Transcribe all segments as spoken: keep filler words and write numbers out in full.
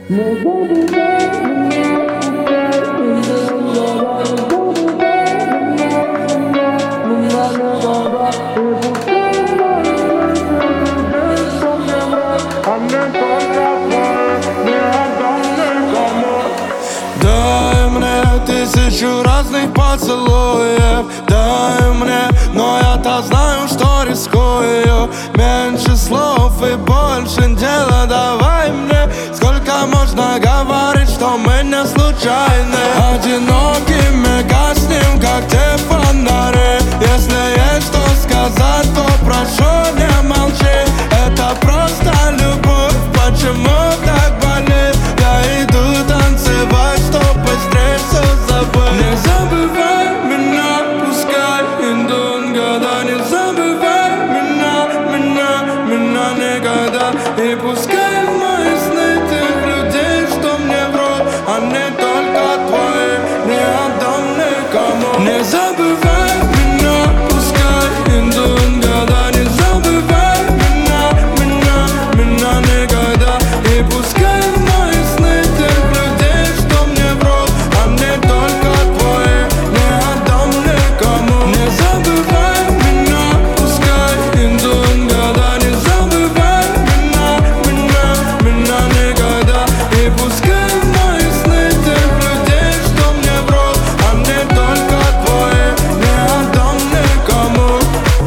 Дай мне тысячу разных поцелуев, дай мне, но я-то знаю, что рискую. Меньше слов и больше дела, давай мне. Сколько можно говорить, что мы не случайны? Одинокими гаснем, как те фонари. Если есть что сказать, то прошу, не молчи. Это просто любовь, почему так болит? Я иду танцевать, чтоб быстрее все забыть. Не забывай меня, пускай идут года. Не забывай меня, меня, меня никогда. И пускай в мои сны тех людей, что мне врут, а не только твои, не отдам никому. Не забывай меня, пускай идут года. Не забывай меня, меня, меня никогда. И пускай в мои сны тех людей, что мне врут, а не только твои, не отдам никому. Не забывай меня, пускай идут года. Не забывай меня, меня, меня никогда. И пускай в мои сны тех людей, что мне врут, а не только твои, не отдам никому.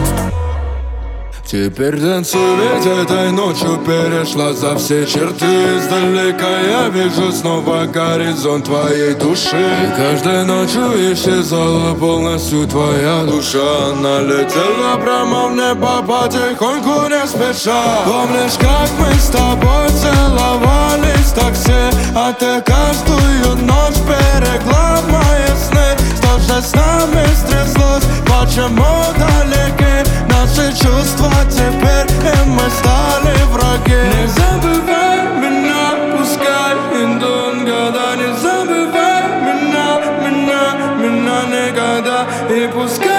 Теперь танцуй, ведь этой ночью перешла за все черты. Издалека я вижу снова горизонт твоей души. И каждой ночью исчезала полностью твоя душа. Она летела прямо в небо потихоньку, не спеша. Помнишь, как мы с тобой целовались в такси, а ты каждую ночь берегла мои сны. Что же с нами стряслось, почему далеки наши чувства теперь, и мы стали враги? Не забывай меня, пускай идут года. Не забывай меня, меня, меня никогда. И пускай